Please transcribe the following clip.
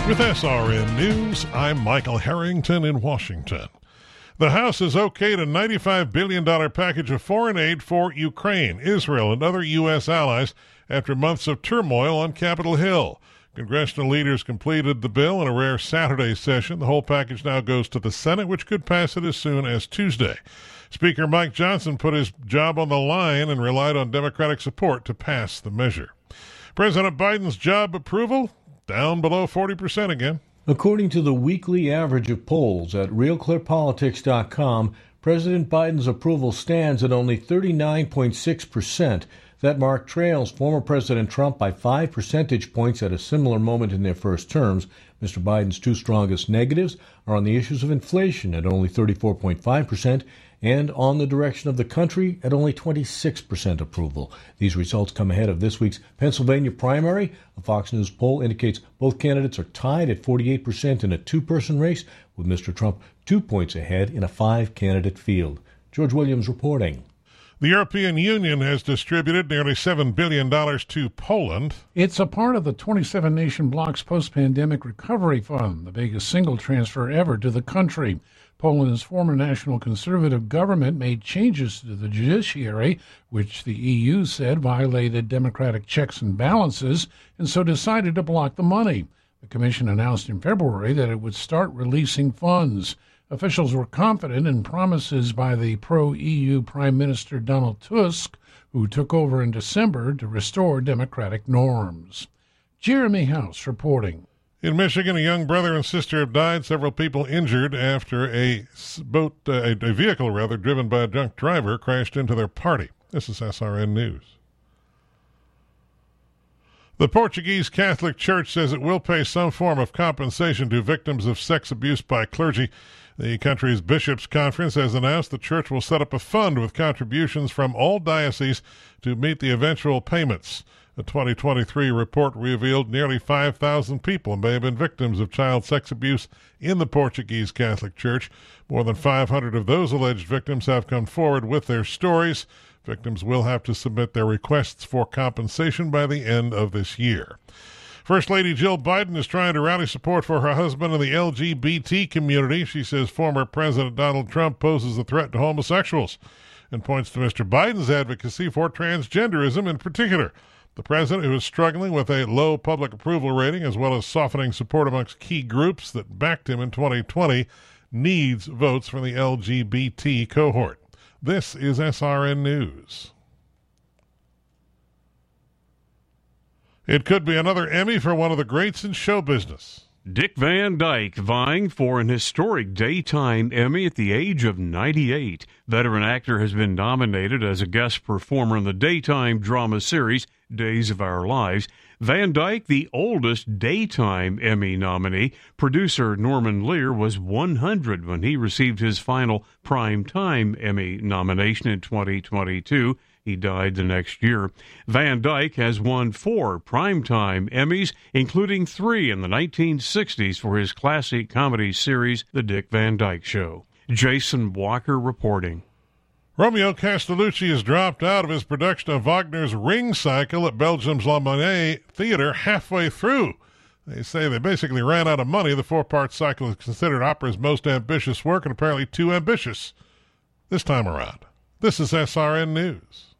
With SRN News, I'm Michael Harrington in Washington. The House has okayed a $95 billion package of foreign aid for Ukraine, Israel, and other U.S. allies after months of turmoil on Capitol Hill. Congressional leaders completed the bill in a rare Saturday session. The whole package now goes to the Senate, which could pass it as soon as Tuesday. Speaker Mike Johnson put his job on the line and relied on Democratic support to pass the measure. President Biden's job approval down below 40% again. According to the weekly average of polls at RealClearPolitics.com, President Biden's approval stands at only 39.6%. That mark trails former President Trump by 5 percentage points at a similar moment in their first terms. Mr. Biden's two strongest negatives are on the issues of inflation at only 34.5% and on the direction of the country at only 26% approval. These results come ahead of this week's Pennsylvania primary. A Fox News poll indicates both candidates are tied at 48% in a two-person race, with Mr. Trump 2 points ahead in a 5-candidate field. George Williams reporting. The European Union has distributed nearly $7 billion to Poland. It's a part of the 27-nation bloc's post-pandemic recovery fund, the biggest single transfer ever to the country. Poland's former national conservative government made changes to the judiciary, which the EU said violated democratic checks and balances, and so decided to block the money. The Commission announced in February that it would start releasing funds. Officials were confident in promises by the pro-EU Prime Minister Donald Tusk, who took over in December to restore democratic norms. Jeremy House reporting. In Michigan, a young brother and sister have died. Several people injured after a vehicle driven by a drunk driver crashed into their party. This is SRN News. The Portuguese Catholic Church says it will pay some form of compensation to victims of sex abuse by clergy. The country's bishops' conference has announced the church will set up a fund with contributions from all dioceses to meet the eventual payments. A 2023 report revealed nearly 5,000 people may have been victims of child sex abuse in the Portuguese Catholic Church. More than 500 of those alleged victims have come forward with their stories. Victims will have to submit their requests for compensation by the end of this year. First Lady Jill Biden is trying to rally support for her husband and the LGBT community. She says former President Donald Trump poses a threat to homosexuals and points to Mr. Biden's advocacy for transgenderism in particular. The president, who is struggling with a low public approval rating as well as softening support amongst key groups that backed him in 2020, needs votes from the LGBT cohort. This is SRN News. It could be another Emmy for one of the greats in show business. Dick Van Dyke vying for an historic daytime Emmy at the age of 98. Veteran actor has been nominated as a guest performer in the daytime drama series Days of Our Lives. Van Dyke, the oldest daytime Emmy nominee. Producer Norman Lear was 100 when he received his final primetime Emmy nomination in 2022. He died the next year. Van Dyke has won 4 primetime Emmys, including 3 in the 1960s for his classic comedy series, The Dick Van Dyke Show. Jason Walker reporting. Romeo Castellucci has dropped out of his production of Wagner's Ring Cycle at Belgium's La Monnaie Theatre halfway through. They say they basically ran out of money. The 4-part cycle is considered opera's most ambitious work and apparently too ambitious this time around. This is SRN News.